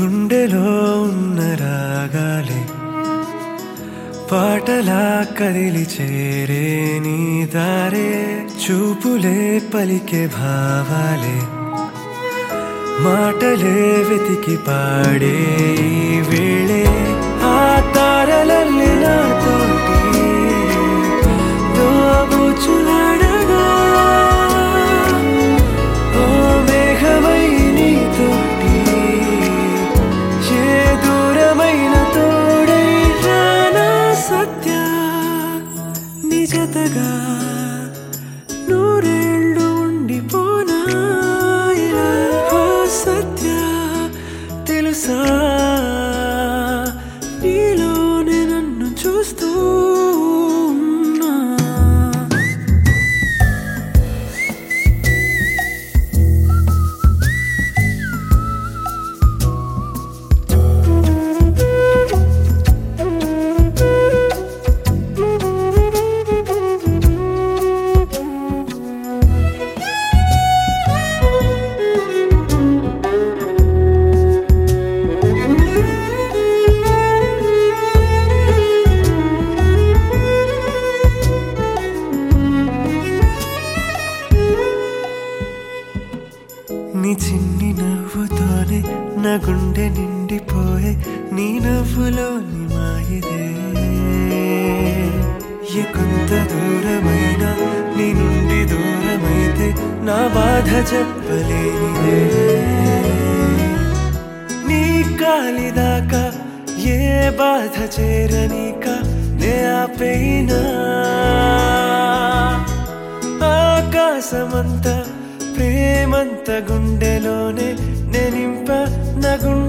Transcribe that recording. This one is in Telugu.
గుండెలో ఉన్న రాగాలే పాటలా కదిలి చేరే నీ దారే చూపులే పలికే భావాలే మాటలే వెతికి పాడే ఈ వేళే ఆ తారలల్లి నాతోటి దోబూచులాడగా ఓ మేఘమై నీతోటి ఏ దూరమైన తోడై రానా సత్య నిజతగా నూరేళ్ళు ఉండిపోనా ఇలా ఓ సత్య తెలుసా నీలోనే నన్ను చూస్తూ ఉన్నా. నీ చిన్ని నవ్వుతోనే నా గుండె నిండిపోయే నీ నవ్వులోని మాయిదే కొంత దూరమైన నీ నుండి దూరమైతే నా బాధ చెప్పలేనిదే నీ కాలిదాకా ఏ బాధ చేరనీక నే ఆపేనా ఆకాశమంతా ప్రేమంత గుండెలోనే నింప నా గుండె